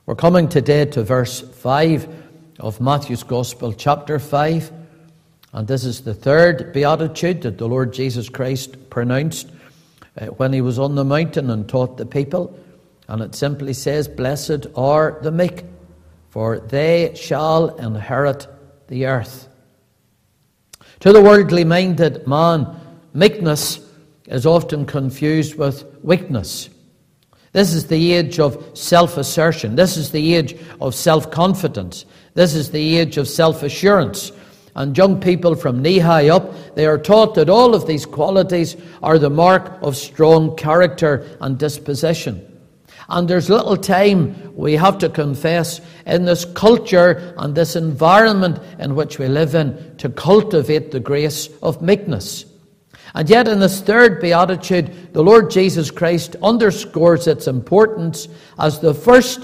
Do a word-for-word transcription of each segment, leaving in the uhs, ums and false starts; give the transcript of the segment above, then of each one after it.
We're coming today to verse five of Matthew's Gospel, chapter five. And this is the third beatitude that the Lord Jesus Christ pronounced uh, when he was on the mountain and taught the people. And it simply says, "Blessed are the meek, for they shall inherit the earth." To the worldly-minded man, meekness is often confused with weakness. This is the age of self-assertion. This is the age of self-confidence. This is the age of self-assurance. And young people from knee-high up, they are taught that all of these qualities are the mark of strong character and disposition. And there's little time, we have to confess, in this culture and this environment in which we live in to cultivate the grace of meekness. And yet in this third beatitude, the Lord Jesus Christ underscores its importance as the first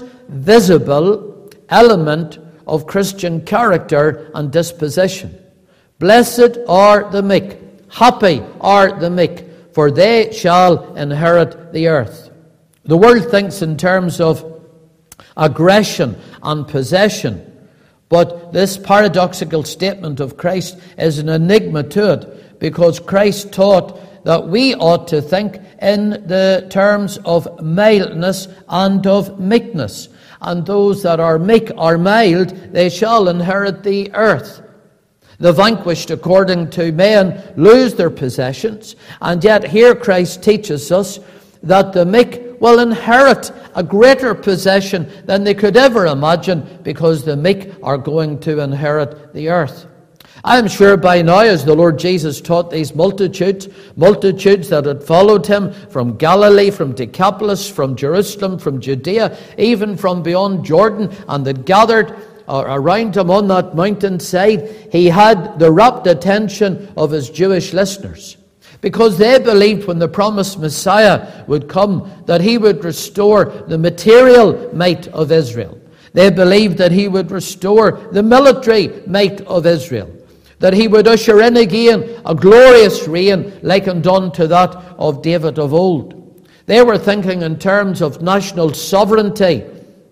visible element of Christian character and disposition. Blessed are the meek, happy are the meek, for they shall inherit the earth. The world thinks in terms of aggression and possession, but this paradoxical statement of Christ is an enigma to it, because Christ taught that we ought to think in the terms of mildness and of meekness. And those that are meek are mild, they shall inherit the earth. The vanquished, according to men, lose their possessions. And yet here Christ teaches us that the meek will inherit a greater possession than they could ever imagine, because the meek are going to inherit the earth. I am sure by now, as the Lord Jesus taught these multitudes, multitudes that had followed him from Galilee, from Decapolis, from Jerusalem, from Judea, even from beyond Jordan, and that gathered around him on that mountainside, he had the rapt attention of his Jewish listeners, because they believed when the promised Messiah would come that he would restore the material might of Israel. They believed that he would restore the military might of Israel, that he would usher in again a glorious reign likened unto that of David of old. They were thinking in terms of national sovereignty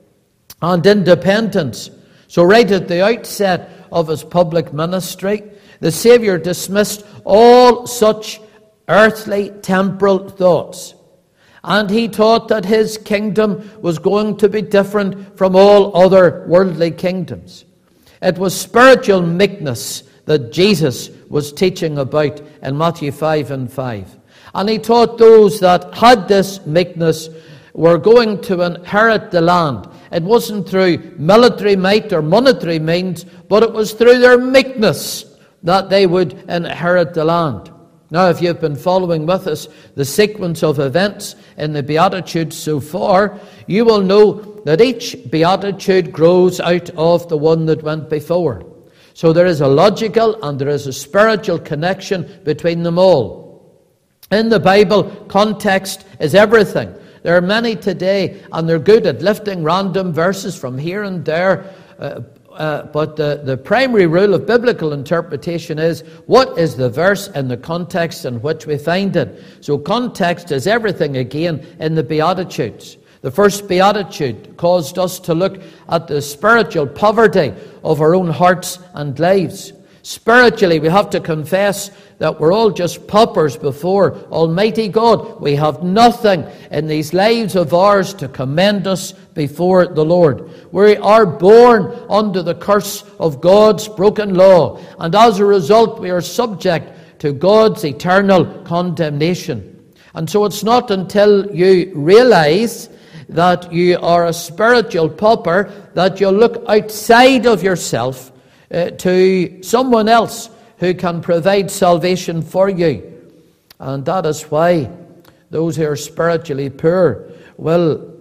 and independence. So right at the outset of his public ministry, the Saviour dismissed all such earthly, temporal thoughts. And he taught that his kingdom was going to be different from all other worldly kingdoms. It was spiritual meekness that Jesus was teaching about in Matthew five and five. And he taught those that had this meekness were going to inherit the land. It wasn't through military might or monetary means, but it was through their meekness that they would inherit the land. Now, if you've been following with us the sequence of events in the Beatitudes so far, you will know that each Beatitude grows out of the one that went before. So there is a logical and there is a spiritual connection between them all. In the Bible, context is everything. There are many today, and they're good at lifting random verses from here and there, uh, uh, but the, the primary rule of biblical interpretation is, what is the verse in the context in which we find it? So context is everything again in the Beatitudes. The first Beatitude caused us to look at the spiritual poverty of our own hearts and lives. Spiritually, we have to confess that we're all just paupers before Almighty God. We have nothing in these lives of ours to commend us before the Lord. We are born under the curse of God's broken law, and as a result, we are subject to God's eternal condemnation. And so it's not until you realize that you are a spiritual pauper that you look outside of yourself uh, to someone else who can provide salvation for you. And that is why those who are spiritually poor will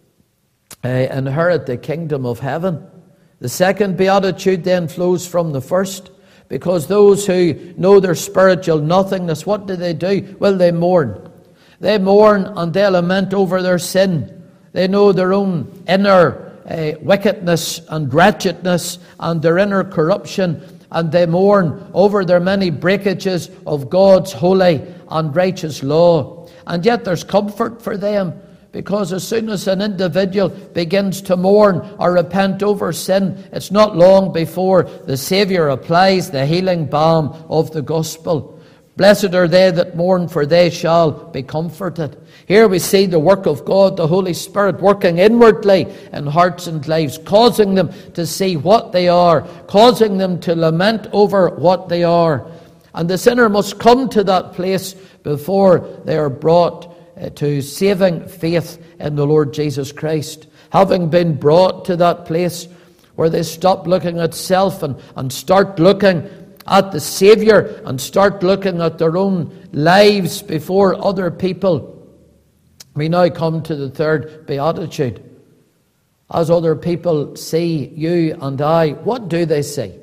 uh, inherit the kingdom of heaven. The second beatitude then flows from the first, because those who know their spiritual nothingness, what do they do? Well, they mourn. They mourn and they lament over their sin. They know their own inner uh, wickedness and wretchedness and their inner corruption, and they mourn over their many breakages of God's holy and righteous law. And yet there's comfort for them, Because as soon as an individual begins to mourn or repent over sin, it's not long before the Saviour applies the healing balm of the gospel. Blessed are they that mourn, for they shall be comforted. Here we see the work of God, the Holy Spirit, working inwardly in hearts and lives, causing them to see what they are, causing them to lament over what they are. And the sinner must come to that place before they are brought to saving faith in the Lord Jesus Christ. Having been brought to that place where they stop looking at self and, and start looking at the Saviour and start looking at their own lives before other people, we now come to the third beatitude. As other people see you and I, what do they see?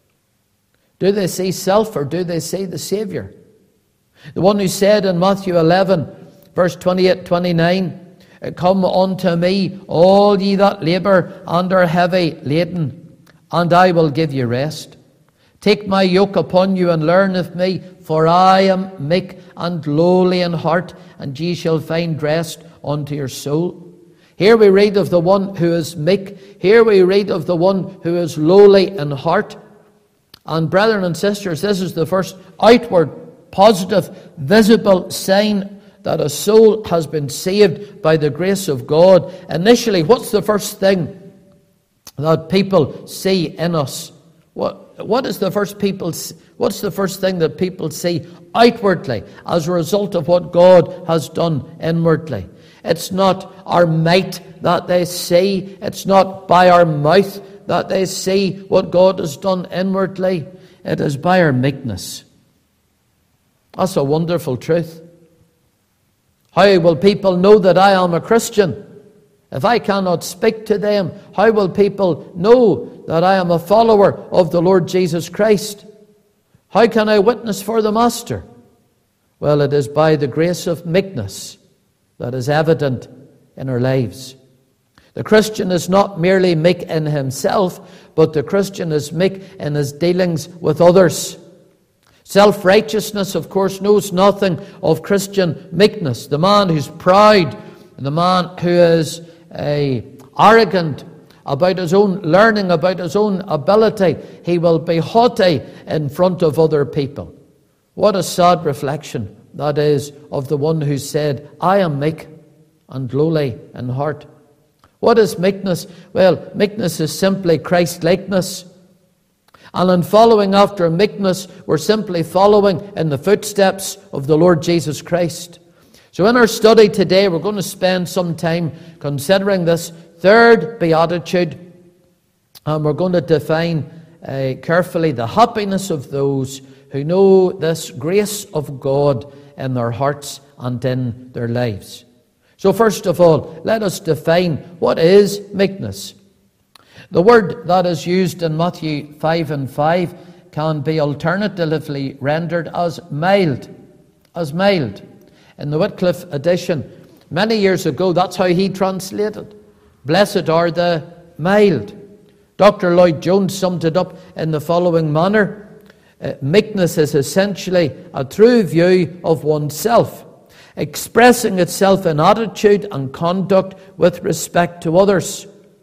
Do they see self, or do they see the Saviour? The one who said in Matthew eleven, verse twenty-eight, twenty-nine, come unto me, all ye that labour and are heavy laden, and I will give you rest. Take my yoke upon you and learn of me, for I am meek and lowly in heart, and ye shall find rest unto your soul. Here we read of the one who is meek. Here we read of the one who is lowly in heart. And brethren and sisters, this is the first outward, positive, visible sign that a soul has been saved by the grace of God. Initially, what's the first thing that people see in us? What, what is the first people? What's the first thing that people see outwardly as a result of what God has done inwardly? It's not our might that they see. It's not by our mouth that they see what God has done inwardly. It is by our meekness. That's a wonderful truth. How will people know that I am a Christian? If I cannot speak to them, how will people know that I am a follower of the Lord Jesus Christ? How can I witness for the Master? Well, it is by the grace of meekness that is evident in our lives. The Christian is not merely meek in himself, but the Christian is meek in his dealings with others. Self-righteousness, of course, knows nothing of Christian meekness. The man who's proud, the man who is uh, arrogant about his own learning, about his own ability, he will be haughty in front of other people. What a sad reflection that is of the one who said, I am meek and lowly in heart. What is meekness? Well, meekness is simply Christ-likeness. And in following after meekness, we're simply following in the footsteps of the Lord Jesus Christ. So in our study today, we're going to spend some time considering this third beatitude, and we're going to define uh, carefully the happiness of those who know this grace of God in their hearts and in their lives. So first of all, let us define what is meekness. The word that is used in Matthew five and five can be alternatively rendered as mild. As mild. In the Wycliffe edition, many years ago, that's how he translated. Blessed are the mild. Doctor Lloyd Jones summed it up in the following manner. Uh, meekness is essentially a true view of oneself, expressing itself in attitude and conduct with respect to others.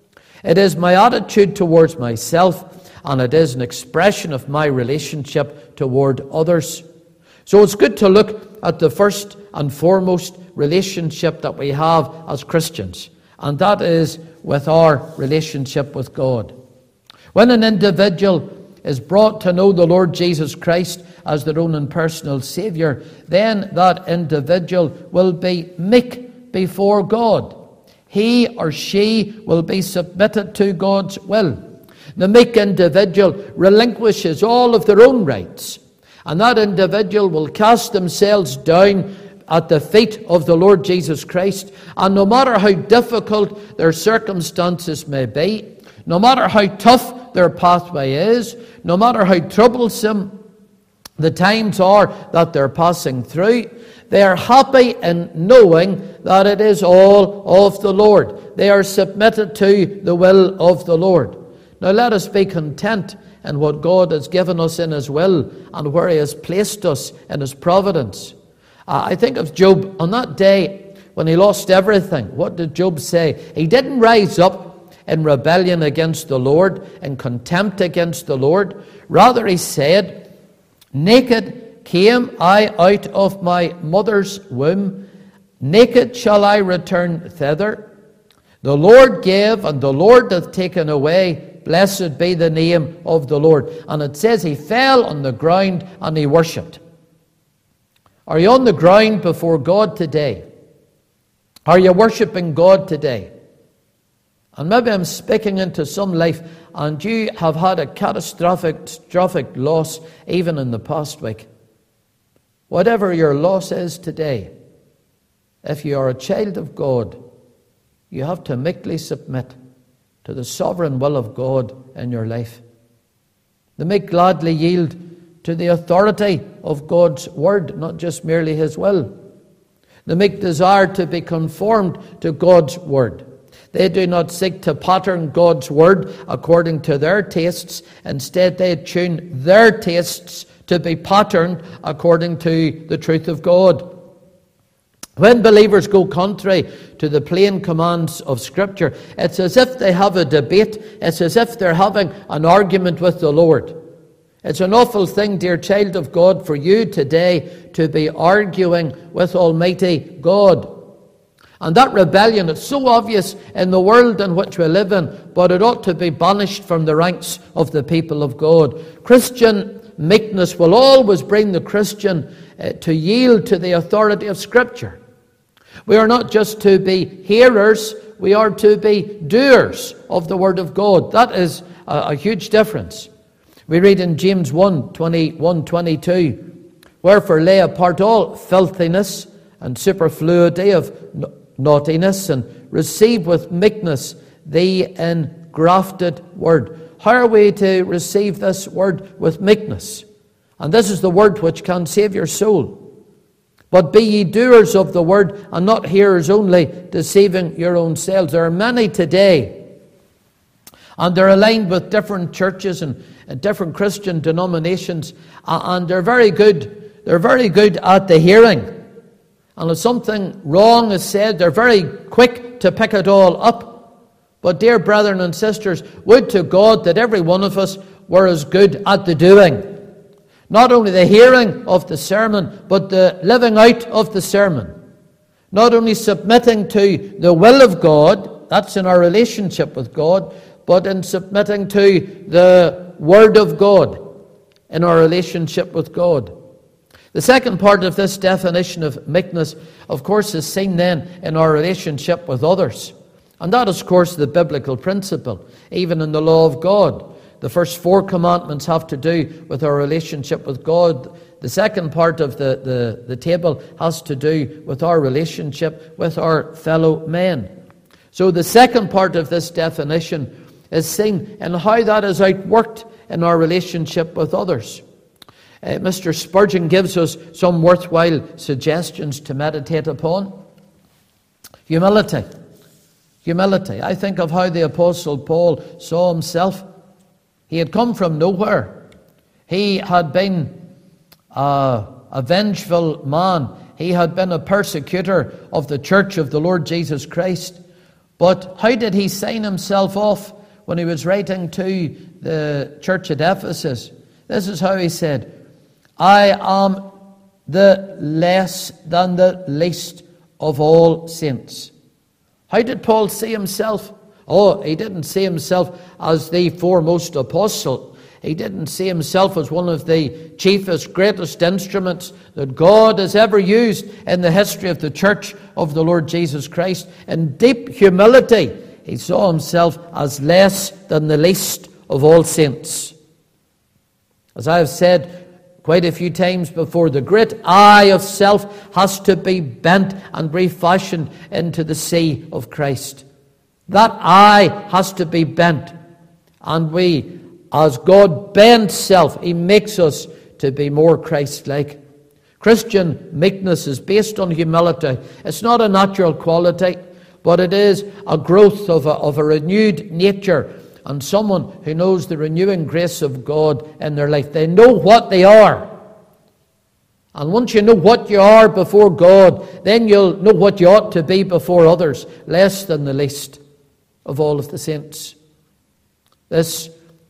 It is my attitude towards myself, and it is an expression of my relationship toward others. So it's good to look at the first and foremost relationship that we have as Christians, and that is with our relationship with God. When an individual is brought to know the Lord Jesus Christ as their own and personal Saviour, then that individual will be meek before God. He or she will be submitted to God's will. The meek individual relinquishes all of their own rights, and that individual will cast themselves down at the feet of the Lord Jesus Christ, and no matter how difficult their circumstances may be, no matter how tough their pathway is, no matter how troublesome the times are that they're passing through, they are happy in knowing that it is all of the Lord. They are submitted to the will of the Lord. Now let us be content in what God has given us in His will and where He has placed us in His providence. Uh, I think of Job on that day when he lost everything, what did Job say? He didn't rise up in rebellion against the Lord, in contempt against the Lord. Rather, he said, naked came I out of my mother's womb, naked shall I return thither. The Lord gave, and the Lord hath taken away. Blessed be the name of the Lord. And it says he fell on the ground and he worshipped. Are you on the ground before God today? Are you worshipping God today? And maybe I'm speaking into some life, and you have had a catastrophic, catastrophic loss even in the past week. Whatever your loss is today, if you are a child of God, you have to meekly submit to the sovereign will of God in your life. The meek gladly yield to the authority of God's word, not just merely his will. The meek desire to be conformed to God's word. They do not seek to pattern God's word according to their tastes. Instead, they tune their tastes to be patterned according to the truth of God. When believers go contrary to the plain commands of Scripture, it's as if they have a debate. It's as if they're having an argument with the Lord. It's an awful thing, dear child of God, for you today to be arguing with Almighty God. And that rebellion is so obvious in the world in which we live in, but it ought to be banished from the ranks of the people of God. Christian meekness will always bring the Christian uh, to yield to the authority of Scripture. We are not just to be hearers, we are to be doers of the Word of God. That is a, a huge difference. We read in James one, twenty-one, twenty-two, wherefore lay apart all filthiness and superfluity of naughtiness, and receive with meekness the engrafted word. How are we to receive this word? With meekness. And this is the word which can save your soul. But be ye doers of the word, and not hearers only, deceiving your own selves. There are many today, and they're aligned with different churches and, and different Christian denominations, and they're very good. They're very good at the hearing. And if something wrong is said, they're very quick to pick it all up. But dear brethren and sisters, would to God that every one of us were as good at the doing. Not only the hearing of the sermon, but the living out of the sermon. Not only submitting to the will of God, that's in our relationship with God, but in submitting to the Word of God in our relationship with God. The second part of this definition of meekness, of course, is seen then in our relationship with others. And that is, of course, the biblical principle, even in the law of God. The first four commandments have to do with our relationship with God. The second part of the, the, the table has to do with our relationship with our fellow men. So the second part of this definition is seen in how that is outworked in our relationship with others. Uh, Mister Spurgeon gives us some worthwhile suggestions to meditate upon. Humility. Humility. I think of how the Apostle Paul saw himself. He had come from nowhere. He had been a, a vengeful man. He had been a persecutor of the church of the Lord Jesus Christ. But how did he sign himself off when he was writing to the church at Ephesus? This is how he said, I am the less than the least of all saints. How did Paul see himself? Oh, he didn't see himself as the foremost apostle. He didn't see himself as one of the chiefest, greatest instruments that God has ever used in the history of the church of the Lord Jesus Christ. In deep humility, he saw himself as less than the least of all saints. As I have said quite a few times before, the great eye of self has to be bent and refashioned into the sea of Christ. That eye has to be bent. And we, as God bends self, He makes us to be more Christ-like. Christian meekness is based on humility. It's not a natural quality, but it is a growth of a, of a renewed nature and someone who knows the renewing grace of God in their life. They know what they are. And once you know what you are before God, then you'll know what you ought to be before others, less than the least of all of the saints. This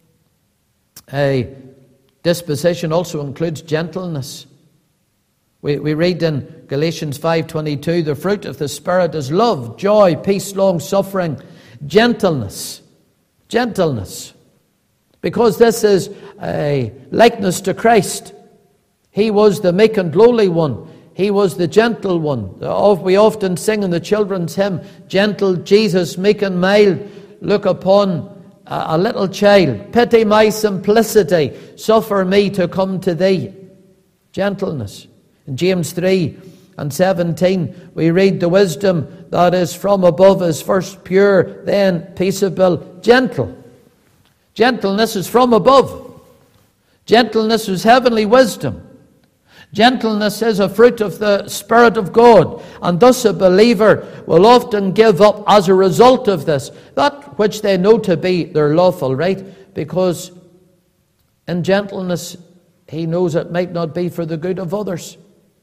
uh, disposition also includes gentleness. We, we read in Galatians five twenty-two, the fruit of the Spirit is love, joy, peace, long-suffering, gentleness. Gentleness. Because this is a likeness to Christ. He was the meek and lowly one. He was the gentle one. We often sing in the children's hymn, gentle Jesus, meek and mild, look upon a little child. Pity my simplicity, suffer me to come to thee. Gentleness. In James three and seventeen, we read the wisdom that is from above is first pure, then peaceable, gentle. Gentleness is from above. Gentleness is heavenly wisdom. Gentleness is a fruit of the Spirit of God, and thus a believer will often give up as a result of this, that which they know to be their lawful right, because in gentleness he knows it might not be for the good of others.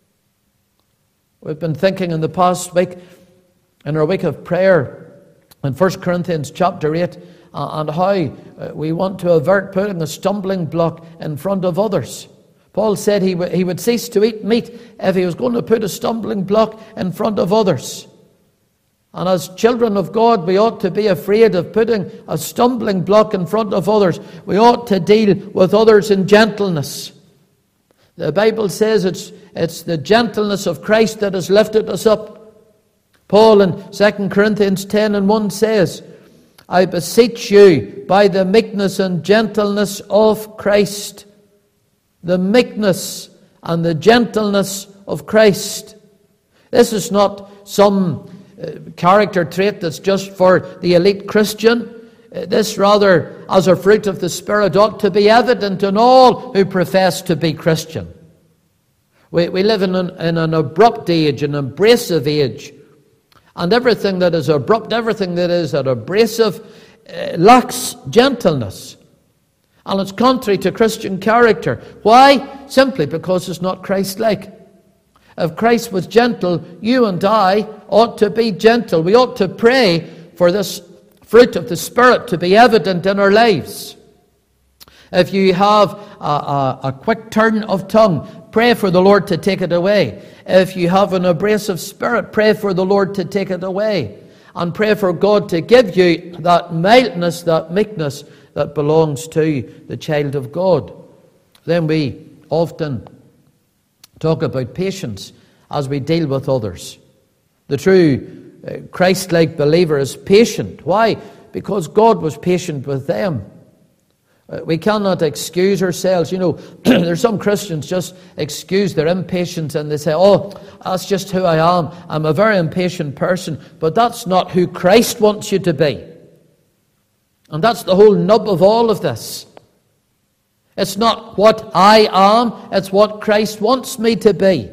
We've been thinking in the past week, in our week of prayer, in First Corinthians chapter eight, uh, and how uh, we want to avert putting a stumbling block in front of others. Paul said he, w- he would cease to eat meat if he was going to put a stumbling block in front of others. And as children of God, we ought to be afraid of putting a stumbling block in front of others. We ought to deal with others in gentleness. The Bible says it's, it's the gentleness of Christ that has lifted us up. Paul in Second Corinthians ten and one says, I beseech you by the meekness and gentleness of Christ. The meekness and the gentleness of Christ. This is not some uh, character trait that's just for the elite Christian. Uh, this rather, as a fruit of the Spirit, ought to be evident in all who profess to be Christian. We, we live in an, in an abrupt age, an abrasive age. And everything that is abrupt, everything that is abrasive, uh, lacks gentleness. And it's contrary to Christian character. Why? Simply because it's not Christ-like. If Christ was gentle, you and I ought to be gentle. We ought to pray for this fruit of the Spirit to be evident in our lives. If you have a, a, a quick turn of tongue, pray for the Lord to take it away. If you have an abrasive spirit, pray for the Lord to take it away. And pray for God to give you that mildness, that meekness that belongs to the child of God. Then we often talk about patience as we deal with others. The true uh, Christ-like believer is patient. Why? Because God was patient with them. Uh, we cannot excuse ourselves. You know, there's some Christians just excuse their impatience and they say, oh, that's just who I am. I'm a very impatient person. But that's not who Christ wants you to be. And that's the whole nub of all of this. It's not what I am, it's what Christ wants me to be.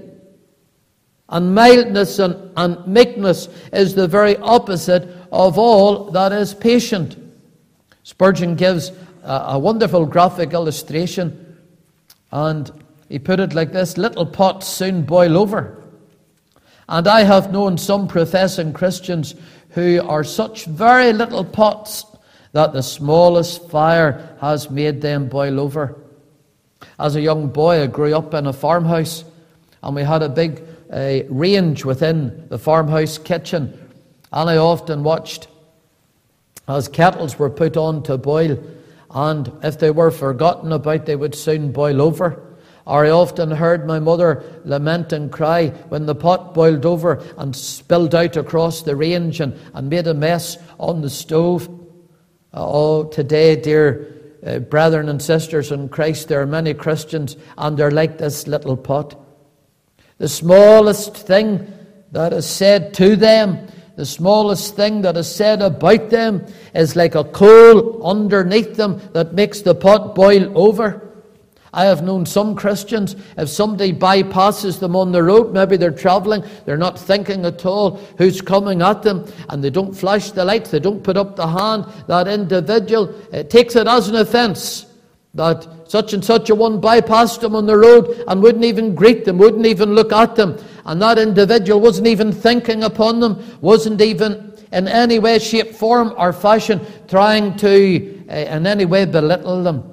And mildness and, and meekness is the very opposite of all that is patient. Spurgeon gives a, a wonderful graphic illustration, and he put it like this: little pots soon boil over. And I have known some professing Christians who are such very little pots that the smallest fire has made them boil over. As a young boy, I grew up in a farmhouse, and we had a big uh, range within the farmhouse kitchen, and I often watched as kettles were put on to boil, and if they were forgotten about, they would soon boil over. Or I often heard my mother lament and cry when the pot boiled over and spilled out across the range and, and made a mess on the stove. Oh, today, dear uh, brethren and sisters in Christ, there are many Christians, and they're like this little pot. The smallest thing that is said to them, the smallest thing that is said about them, is like a coal underneath them that makes the pot boil over. I have known some Christians, if somebody bypasses them on the road, maybe they're travelling, they're not thinking at all who's coming at them, and they don't flash the lights, they don't put up the hand, that individual uh, takes it as an offence, that such and such a one bypassed them on the road and wouldn't even greet them, wouldn't even look at them. And that individual wasn't even thinking upon them, wasn't even in any way, shape, form or fashion trying to uh, in any way belittle them.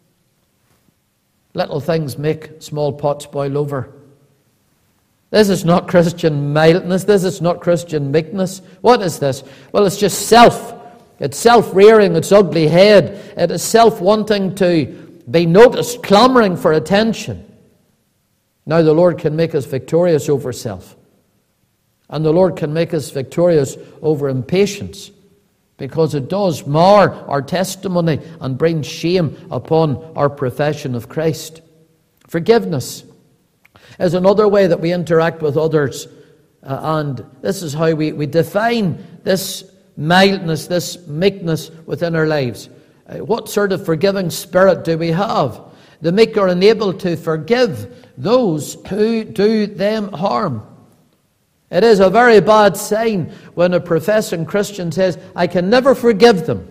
Little things make small pots boil over. This is not Christian mildness. This is not Christian meekness. What is this? Well, it's just self. It's self-rearing its ugly head. It is self-wanting to be noticed, clamoring for attention. Now the Lord can make us victorious over self. And the Lord can make us victorious over impatience, because it does mar our testimony and bring shame upon our profession of Christ. Forgiveness is another way that we interact with others. Uh, and this is how we, we define this mildness, this meekness within our lives. Uh, what sort of forgiving spirit do we have? The meek are enabled to forgive those who do them harm. It is a very bad sign when a professing Christian says, I can never forgive them.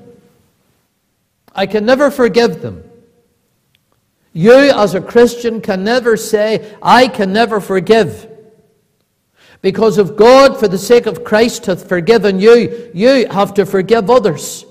I can never forgive them. You as a Christian can never say, I can never forgive. Because if God, for the sake of Christ, hath forgiven you, you have to forgive others.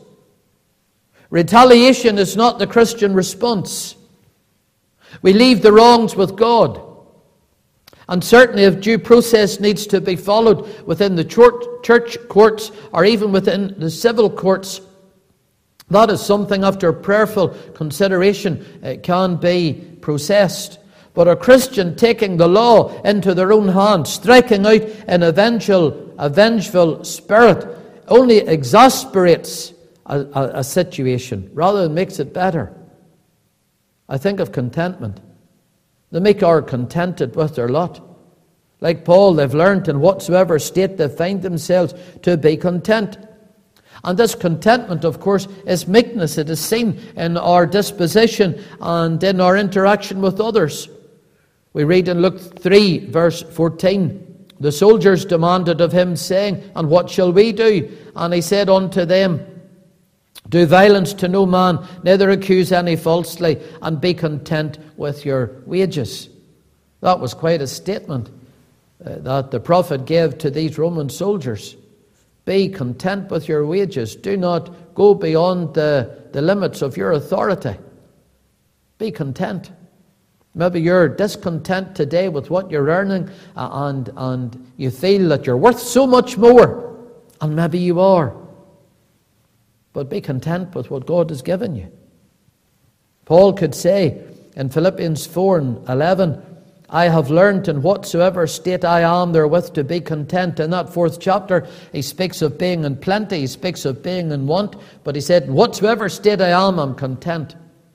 Retaliation is not the Christian response. We leave the wrongs with God. And certainly if due process needs to be followed within the church courts or even within the civil courts, that is something after prayerful consideration it can be processed. But a Christian taking the law into their own hands, striking out in a vengeful, a vengeful spirit, only exasperates a, a, a situation rather than makes it better. I think of contentment. The meek are contented with their lot. Like Paul, they've learned in whatsoever state they find themselves to be content. And this contentment, of course, is meekness. It is seen in our disposition and in our interaction with others. We read in Luke three, verse fourteen, the soldiers demanded of him, saying, And what shall we do? And he said unto them, Do violence to no man, neither accuse any falsely, and be content with your wages. That was quite a statement uh, that the prophet gave to these Roman soldiers. Be content with your wages. Do not go beyond the, the limits of your authority. Be content. Maybe you're discontent today with what you're earning, uh, and, and you feel that you're worth so much more. And maybe you are. But be content with what God has given you. Paul could say in Philippians four and eleven, I have learned in whatsoever state I am therewith to be content. In that fourth chapter, he speaks of being in plenty, he speaks of being in want, but he said, in whatsoever state I am, I'm content.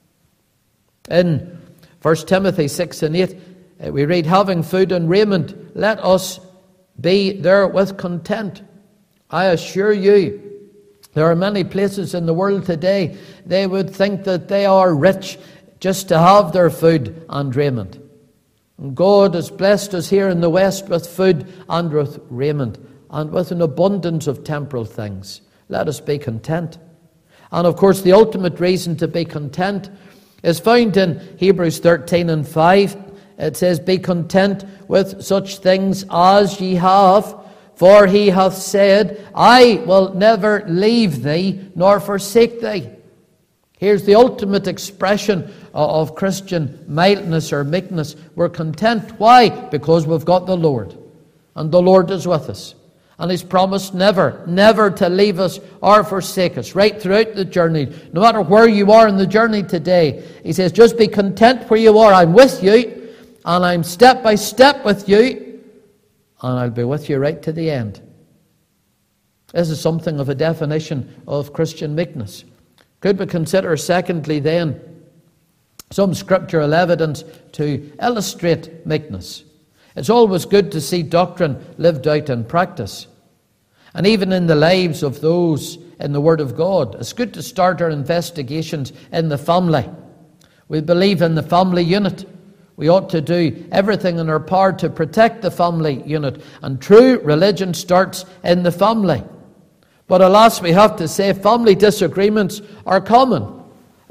In First Timothy six and eight, we read, having food and raiment, let us be therewith content. I assure you, there are many places in the world today, they would think that they are rich just to have their food and raiment. And God has blessed us here in the West with food and with raiment and with an abundance of temporal things. Let us be content. And of course, the ultimate reason to be content is found in Hebrews thirteen and five. It says, Be content with such things as ye have, for he hath said, I will never leave thee nor forsake thee. Here's the ultimate expression of Christian mildness or meekness. We're content. Why? Because we've got the Lord. And the Lord is with us. And He's promised never, never to leave us or forsake us right throughout the journey. No matter where you are in the journey today, He says, just be content where you are. I'm with you, and I'm step by step with you, and I'll be with you right to the end. This is something of a definition of Christian meekness. Could we consider, secondly, then, some scriptural evidence to illustrate meekness? It's always good to see doctrine lived out in practice. And even in the lives of those in the Word of God, it's good to start our investigations in the family. We believe in the family unit. We ought to do everything in our power to protect the family unit. And true religion starts in the family. But alas, we have to say family disagreements are common.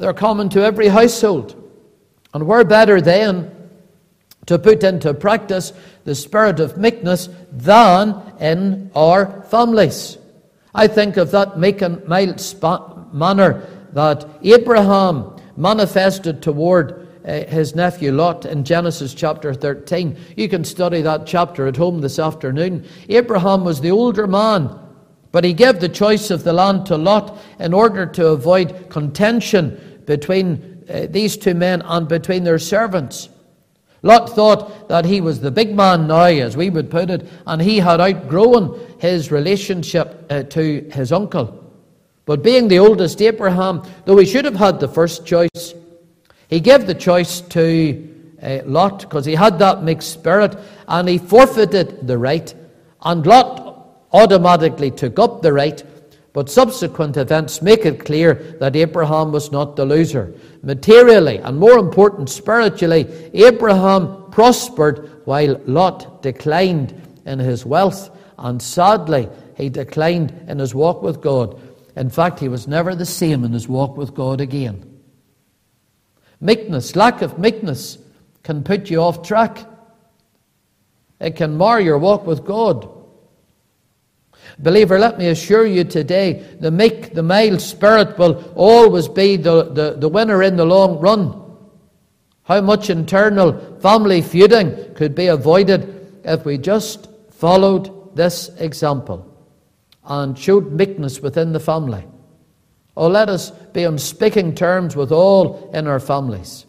They're common to every household. And we're better then to put into practice the spirit of meekness than in our families. I think of that meek and mild manner that Abraham manifested toward uh, his nephew Lot in Genesis chapter thirteen. You can study that chapter at home this afternoon. Abraham was the older man, but he gave the choice of the land to Lot in order to avoid contention between uh, these two men and between their servants. Lot thought that he was the big man now, as we would put it, and he had outgrown his relationship uh, to his uncle. But being the oldest Abraham, though he should have had the first choice, he gave the choice to uh, Lot because he had that mixed spirit, and he forfeited the right. And Lot automatically took up the right, but subsequent events make it clear that Abraham was not the loser. Materially, and more important, spiritually, Abraham prospered while Lot declined in his wealth, and sadly, he declined in his walk with God. In fact, he was never the same in his walk with God again. Meekness, lack of meekness, can put you off track. It can mar your walk with God. Believer, let me assure you today, the meek, the mild spirit will always be the, the, the winner in the long run. How much internal family feuding could be avoided if we just followed this example and showed meekness within the family. Oh, let us be on speaking terms with all in our families.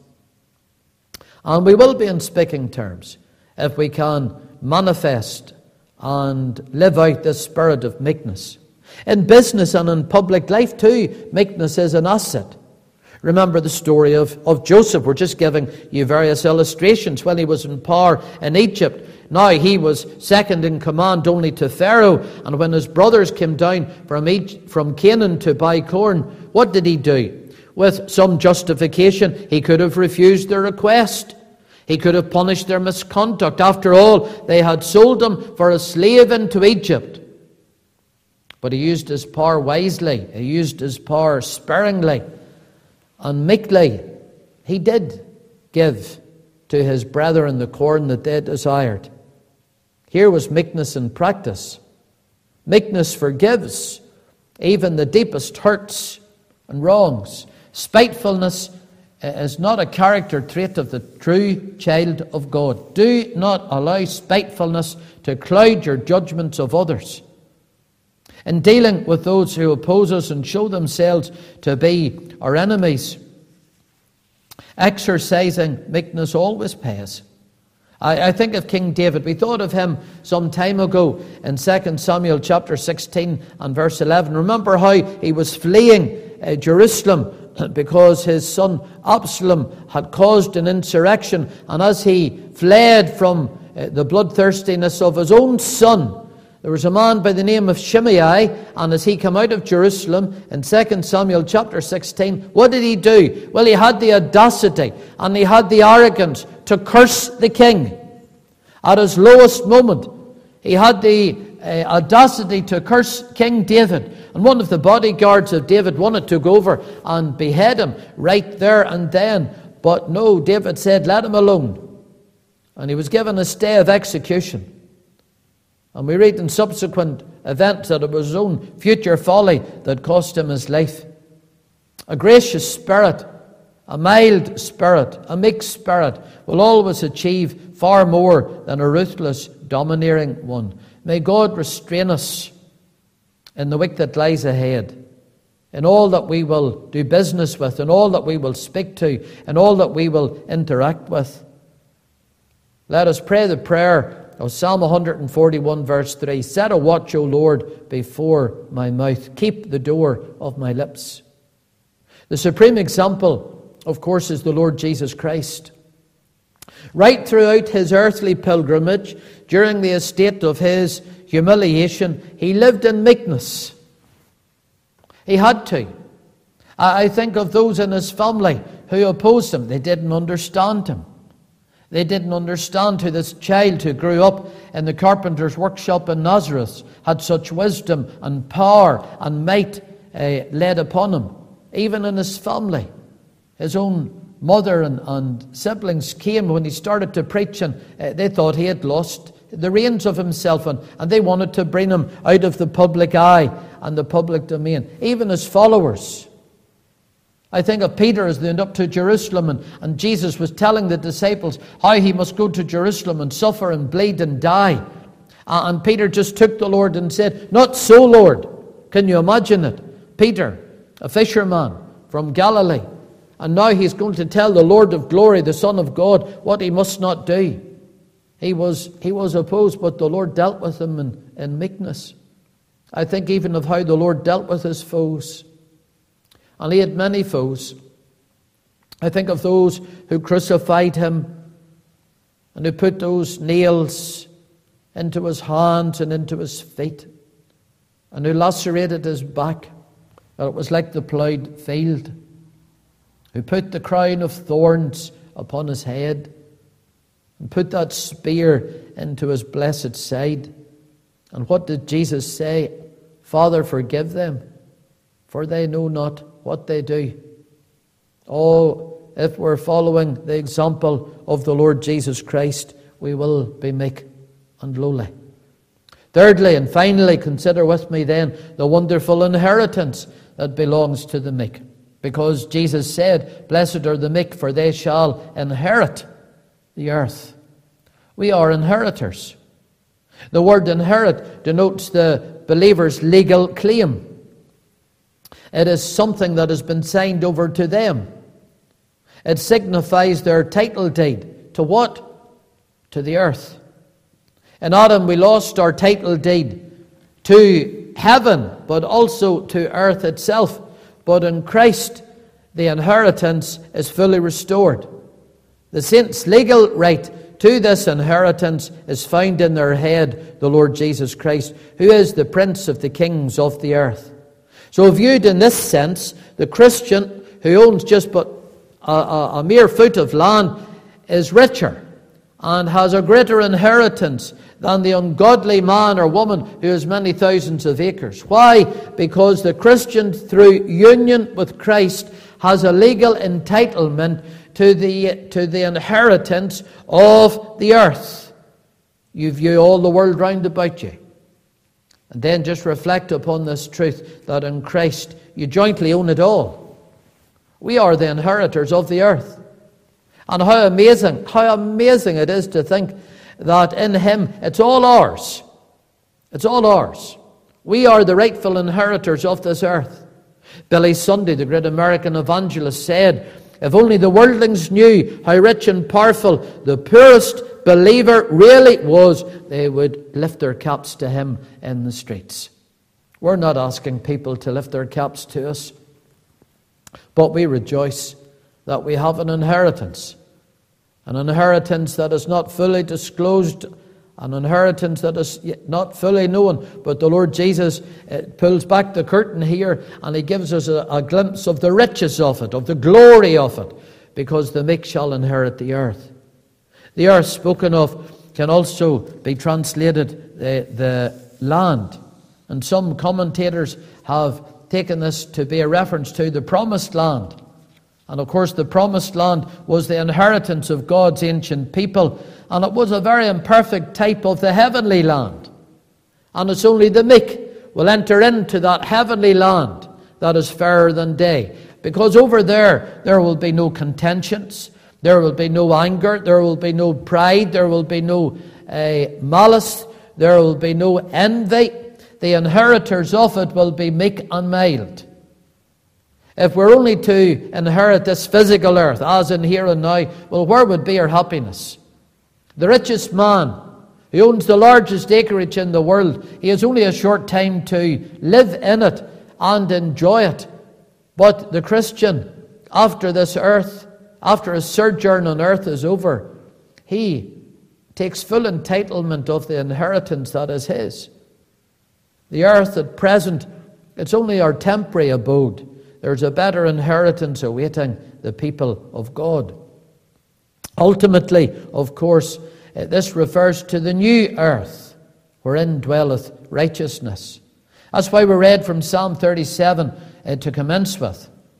And we will be on speaking terms if we can manifest and live out this spirit of meekness. In business and in public life too, meekness is an asset. Remember the story of, of Joseph. We're just giving you various illustrations. When he was in power in Egypt, now he was second in command only to Pharaoh. And when his brothers came down from, Egypt, from Canaan to buy corn, what did he do? With some justification, he could have refused their request. He could have punished their misconduct. After all, they had sold him for a slave into Egypt. But he used his power wisely. He used his power sparingly. And meekly, he did give to his brethren the corn that they desired. Here was meekness in practice. Meekness forgives even the deepest hurts and wrongs. Spitefulness is not a character trait of the true child of God. Do not allow spitefulness to cloud your judgments of others. In dealing with those who oppose us and show themselves to be our enemies, exercising meekness always pays. I, I think of King David. We thought of him some time ago in Second Samuel chapter sixteen and verse eleven. Remember how he was fleeing uh, Jerusalem because his son Absalom had caused an insurrection, and as he fled from uh, the bloodthirstiness of his own son, there was a man by the name of Shimei, and as he came out of Jerusalem in Second Samuel chapter sixteen, what did he do? Well, he had the audacity and he had the arrogance to curse the king. At his lowest moment, he had the uh, audacity to curse King David. And one of the bodyguards of David wanted to go over and behead him right there and then. But no, David said, let him alone. And he was given a stay of execution. And we read in subsequent events that it was his own future folly that cost him his life. A gracious spirit, a mild spirit, a meek spirit will always achieve far more than a ruthless, domineering one. May God restrain us in the week that lies ahead, in all that we will do business with, in all that we will speak to, in all that we will interact with. Let us pray the prayer of Psalm one forty-one verse three. Set a watch, O Lord, before my mouth. Keep the door of my lips. The supreme example, of course, is the Lord Jesus Christ. Right throughout his earthly pilgrimage, during the estate of his humiliation, he lived in meekness. He had to. I think of those in his family who opposed him. They didn't understand him. They didn't understand who this child who grew up in the carpenter's workshop in Nazareth had such wisdom and power and might uh, laid upon him, even in his family. His own mother and, and siblings came when he started to preach, and uh, they thought he had lost the reins of himself, and, and they wanted to bring him out of the public eye and the public domain. Even his followers. I think of Peter as they went up to Jerusalem, and, and Jesus was telling the disciples how he must go to Jerusalem and suffer and bleed and die. Uh, and Peter just took the Lord and said, "Not so, Lord." Can you imagine it? Peter, a fisherman from Galilee, and now he's going to tell the Lord of glory, the Son of God, what he must not do. He was, he was opposed, but the Lord dealt with him in, in meekness. I think even of how the Lord dealt with his foes. And he had many foes. I think of those who crucified him and who put those nails into his hands and into his feet, and who lacerated his back, that it was like the ploughed field, who put the crown of thorns upon his head and put that spear into his blessed side. And what did Jesus say? "Father, forgive them, for they know not what they do." Oh, if we're following the example of the Lord Jesus Christ, we will be meek and lowly. Thirdly and finally, consider with me then the wonderful inheritance that belongs to the meek. Because Jesus said, "Blessed are the meek, for they shall inherit the earth." We are inheritors. The word inherit denotes the believer's legal claim. It is something that has been signed over to them. It signifies their title deed. To what? To the earth. In Adam we lost our title deed to heaven, but also to earth itself. But in Christ, the inheritance is fully restored. The saints' legal right to this inheritance is found in their head, the Lord Jesus Christ, who is the Prince of the kings of the earth. So viewed in this sense, the Christian who owns just but a, a, a mere foot of land is richer and has a greater inheritance than the ungodly man or woman who has many thousands of acres. Why? Because the Christian, through union with Christ, has a legal entitlement to the, to the inheritance of the earth. You view all the world round about you. And then just reflect upon this truth that in Christ you jointly own it all. We are the inheritors of the earth. And how amazing, how amazing it is to think that in Him it's all ours. It's all ours. We are the rightful inheritors of this earth. Billy Sunday, the great American evangelist, said, "If only the worldlings knew how rich and powerful the poorest believer really was, they would lift their caps to him in the streets." We're not asking people to lift their caps to us, but we rejoice that we have an inheritance. An inheritance that is not fully disclosed, an inheritance that is not fully known. But the Lord Jesus pulls back the curtain here and He gives us a, a glimpse of the riches of it, of the glory of it, because the meek shall inherit the earth. The earth spoken of can also be translated the, the land. And some commentators have taken this to be a reference to the promised land. And of course the promised land was the inheritance of God's ancient people, and it was a very imperfect type of the heavenly land. And it's only the meek will enter into that heavenly land that is fairer than day. Because over there, there will be no contentions, there will be no anger, there will be no pride, there will be no uh, malice, there will be no envy. The inheritors of it will be meek and mild. If we're only to inherit this physical earth, as in here and now, well, where would be our happiness? The richest man, who owns the largest acreage in the world, he has only a short time to live in it and enjoy it. But the Christian, after this earth, after his sojourn on earth is over, he takes full entitlement of the inheritance that is his. The earth at present, it's only our temporary abode. There's a better inheritance awaiting the people of God. Ultimately, of course, this refers to the new earth, wherein dwelleth righteousness. That's why we read from Psalm thirty-seven uh, to commence with.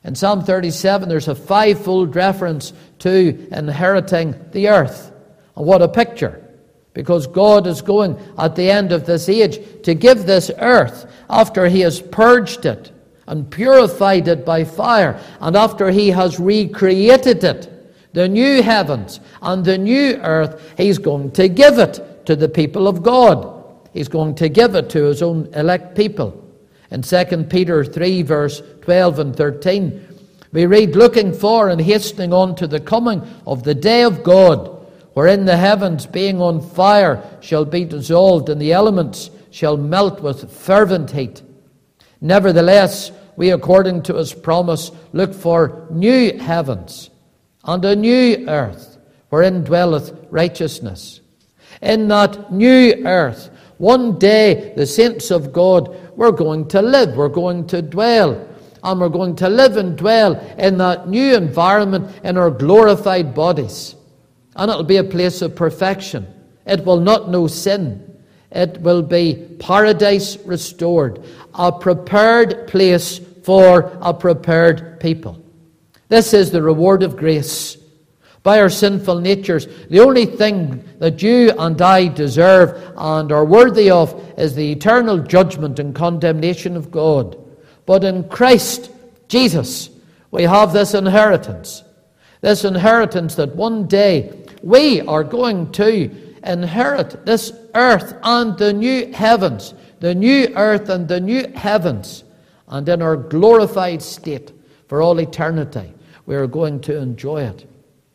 In Psalm thirty-seven, there's a fivefold reference to inheriting the earth. And what a picture! Because God is going at the end of this age to give this earth, after he has purged it and purified it by fire, and after he has recreated it, the new heavens and the new earth, he's going to give it to the people of God. He's going to give it to his own elect people. In Second Peter three, verse twelve and thirteen, we read, "Looking for and hastening on to the coming of the day of God, wherein the heavens, being on fire, shall be dissolved, and the elements shall melt with fervent heat. Nevertheless, we, according to his promise, look for new heavens and a new earth, wherein dwelleth righteousness." In that new earth, one day the saints of God, we're going to live, we're going to dwell, and we're going to live and dwell in that new environment in our glorified bodies. And it'll be a place of perfection. It will not know sin. It will be paradise restored, a prepared place for a prepared people. This is the reward of grace. By our sinful natures, the only thing that you and I deserve and are worthy of is the eternal judgment and condemnation of God. But in Christ Jesus, we have this inheritance. This inheritance that one day we are going to inherit this earth and the new heavens, the new earth and the new heavens, and in our glorified state for all eternity, we are going to enjoy it.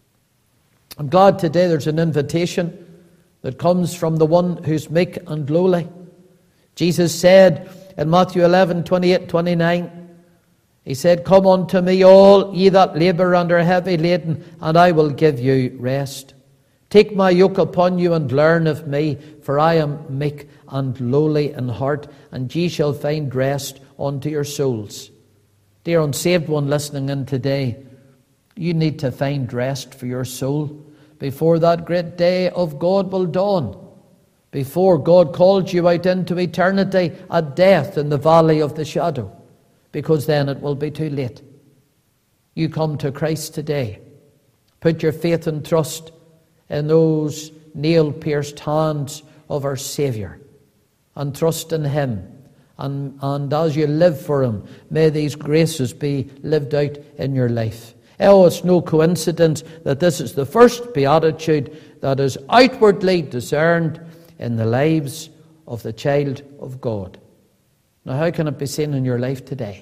I'm glad today there's an invitation that comes from the one who's meek and lowly. Jesus said in Matthew eleven, twenty-eight, twenty-nine, he said, "Come unto me all ye that labour and are heavy laden, and I will give you rest. Take my yoke upon you and learn of me, for I am meek and lowly in heart, and ye shall find rest unto your souls." Dear unsaved one listening in today, you need to find rest for your soul before that great day of God will dawn, before God calls you out into eternity at death in the valley of the shadow, because then it will be too late. You come to Christ today. Put your faith and trust in those nail-pierced hands of our Saviour, and trust in him. And, and as you live for him, may these graces be lived out in your life. Oh, it's no coincidence that this is the first beatitude that is outwardly discerned in the lives of the child of God. Now, how can it be seen in your life today?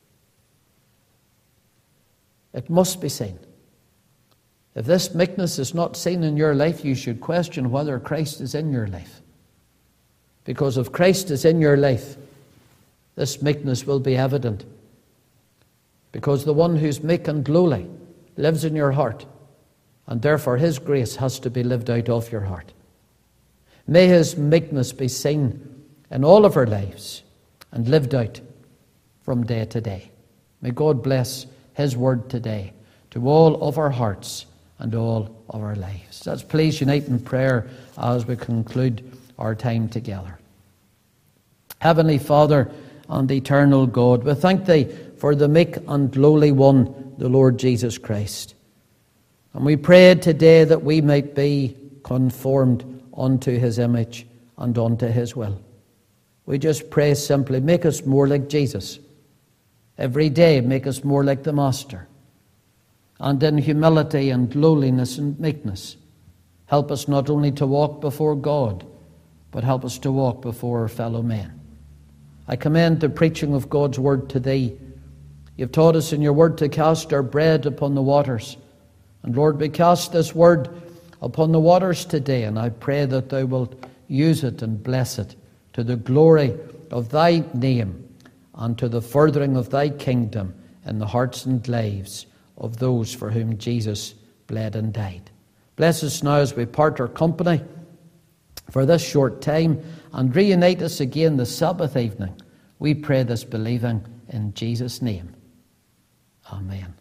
It must be seen. If this meekness is not seen in your life, you should question whether Christ is in your life. Because if Christ is in your life, this meekness will be evident. Because the one who's meek and lowly lives in your heart, and therefore his grace has to be lived out of your heart. May his meekness be seen in all of our lives and lived out from day to day. May God bless his word today to all of our hearts and all of our lives. Let's please unite in prayer as we conclude our time together. Heavenly Father and eternal God, we thank thee for the meek and lowly one, the Lord Jesus Christ. And we pray today that we might be conformed unto his image and unto his will. We just pray simply, make us more like Jesus. Every day, make us more like the Master. And in humility and lowliness and meekness, help us not only to walk before God, but help us to walk before our fellow men. I commend the preaching of God's word to thee. You've taught us in your word to cast our bread upon the waters. And Lord, we cast this word upon the waters today, and I pray that thou wilt use it and bless it to the glory of thy name and to the furthering of thy kingdom in the hearts and lives of those for whom Jesus bled and died. Bless us now as we part our company for this short time, and reunite us again this Sabbath evening. We pray this believing in Jesus' name. Amen.